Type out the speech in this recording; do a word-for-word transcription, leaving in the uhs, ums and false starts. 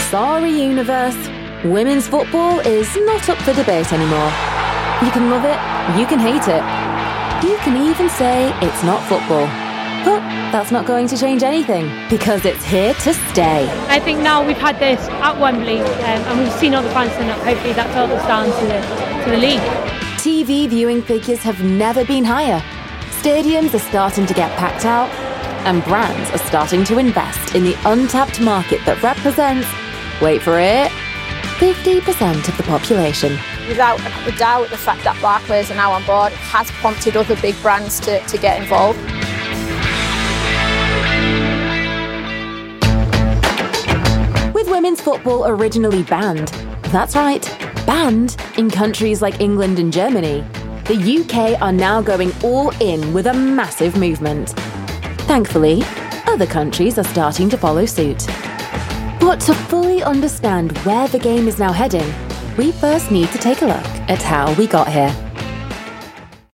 Sorry, universe. Women's football is not up for debate anymore. You can love it, you can hate it. You can even say it's not football. But that's not going to change anything, because it's here to stay. I think now we've had this at Wembley, um, and we've seen all the fans turn up. Hopefully that filters down to the, to the league. T V viewing figures have never been higher. Stadiums are starting to get packed out, and brands are starting to invest in the untapped market that represents, wait for it, fifty percent of the population. Without a doubt, the fact that Barclays are now on board has prompted other big brands to, to get involved. With women's football originally banned, that's right, banned in countries like England and Germany, the U K are now going all in with a massive movement. Thankfully, other countries are starting to follow suit. But to fully understand where the game is now heading, we first need to take a look at how we got here.